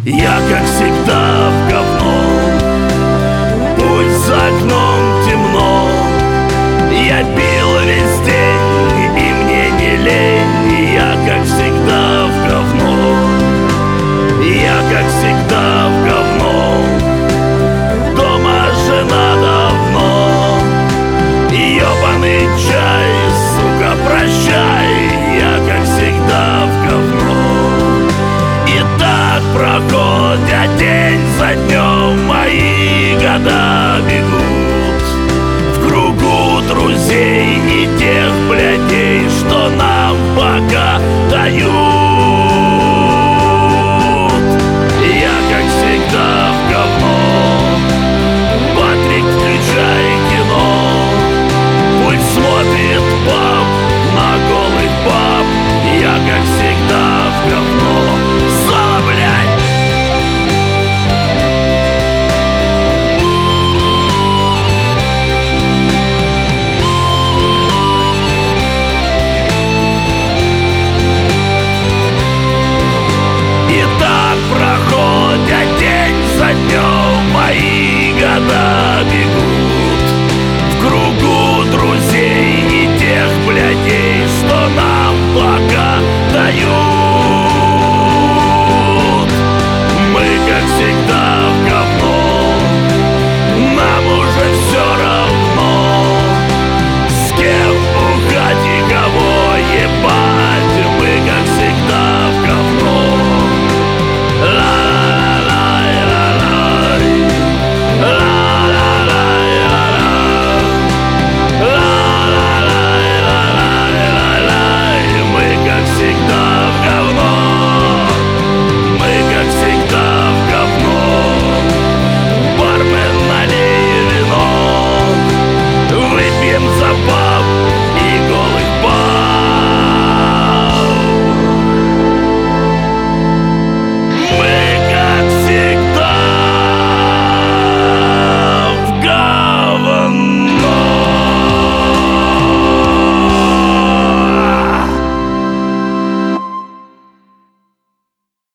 Я, как всегда, в говно. Пусть за окном темно. Я пил весь день, и мне не лень. Я, как всегда, в говно. Я, как всегда, в говно. Дома жена давно. Ёбаный чай, сука, прощай. Я, как всегда, в говно. И так проходят день за днем, мои года бегут в кругу друзей, не тех блядей, что нам пока дают. Я, как всегда, в говно. Патрик, включай кино. Пусть смотрит пап на голых баб. Я, как всегда, в говно. Сало, блядь! И так проходят день за днем, мои года